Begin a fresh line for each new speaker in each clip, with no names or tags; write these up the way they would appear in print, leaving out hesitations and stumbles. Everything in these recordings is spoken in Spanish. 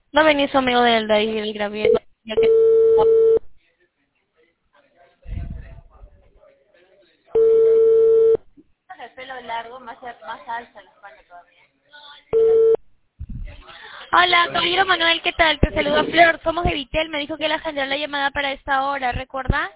No venía su amigo del de ahí, el Gravier.
El pelo largo, más alta la espalda todavía.
Hola, caballero Manuel, ¿qué tal? Te saluda Flor, somos de Vitel, me dijo que le agendó la llamada para esta hora, ¿recuerda?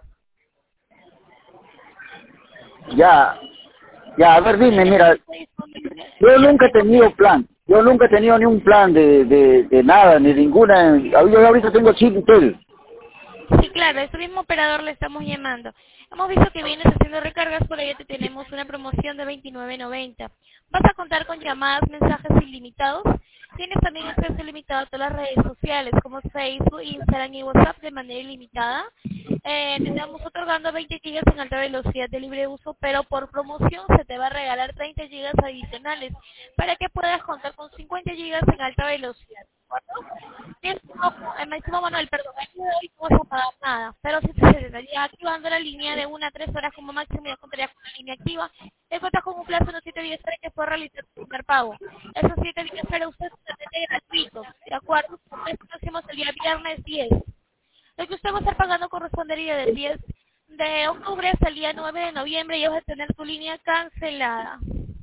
Ya, ya, a ver, dime,
Dígame
mira,
si está disponible.
yo
Sí,
nunca he
le
tenido
comento.
plan, yo nunca he tenido ni un plan de nada, ni ninguna, yo ahorita tengo chip y tel.
Sí, claro, a ese mismo operador le estamos llamando. Hemos visto que vienes haciendo recargas, por ello te tenemos una promoción de 29.90. Vas a contar con llamadas, mensajes ilimitados. Tienes también acceso ilimitado a todas las redes sociales como Facebook, Instagram y WhatsApp de manera ilimitada. Te estamos otorgando 20 gigas en alta velocidad de libre uso, pero por promoción se te va a regalar 30 gigas adicionales para que puedas contar con 50 gigas en alta velocidad. ¿De acuerdo? Máximo Manuel, perdón, aquí hoy no vas a pagar nada, pero si se estaría activando la línea de 1 a 3 horas como máximo, ya contaría con la línea activa. Te cuentas con un plazo de 7 días para que pueda realizar su primer pago. Esos 7 días para usted es totalmente gratuito, ¿de acuerdo? Esto lo hacemos el día viernes 10. Lo que usted va a estar pagando correspondería del 10 de octubre hasta el día 9 de noviembre y vas a tener tu línea cancelada.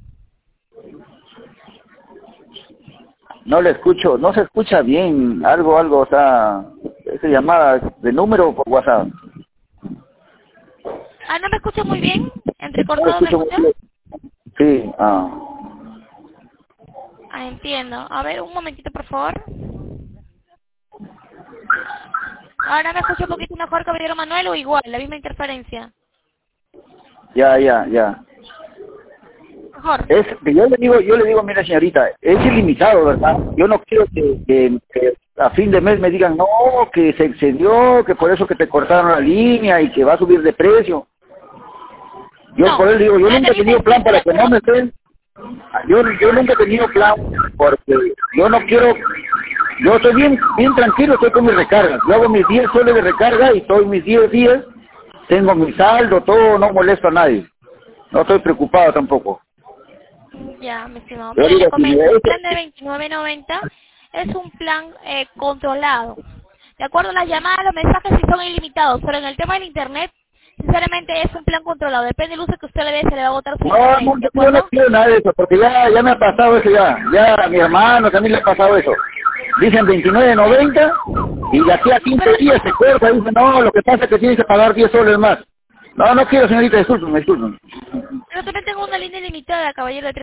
No le escucho, no se escucha bien, algo, o sea, esa llamada de número por WhatsApp.
Ah, ¿no me escucha muy bien?
No le
¿Entrecortado me
escucho muy
escucha?
bien. Sí,
Ah, entiendo. A ver, un momentito, por favor. Ahora me escucho un poquito mejor, caballero Manuel, o igual, la misma interferencia.
ya.
Mejor.
Es que yo le digo, mira señorita, es ilimitado, ¿verdad? Yo no quiero que a fin de mes me digan, no, que se excedió, que por eso que te cortaron la línea y que va a subir de precio. Yo
No,
por él digo, yo
la
nunca he
tarifa
tenido
es
plan
fijo, ¿de
para que no
acuerdo?
me estén, yo nunca he tenido plan porque yo no quiero, yo estoy bien tranquilo, estoy con mis recargas, yo hago mis 10 soles de recarga y todos mis 10 días, tengo mi saldo, todo, no molesto a nadie, no estoy preocupado tampoco.
Ya, mi estimado.
Yo
Mire, le
digo, si me
comento, el plan de
dice,
29.90 es un plan controlado. De acuerdo, las llamadas, los mensajes sí son ilimitados, pero en el tema del internet, sinceramente es un plan controlado. Depende del uso que usted le dé, se le va a agotar su
no,
internet,
no,
¿de
yo no
acuerdo?
quiero nada de eso, porque ya me ha pasado eso ya a mi hermano también le ha pasado eso. Dicen 29.90 y de aquí a 15
Pero,
días se corta, dicen, no, lo que pasa es que tienes que pagar 10 soles más. No quiero señorita, discúlpeme.
pero también tengo una línea ilimitada, caballero de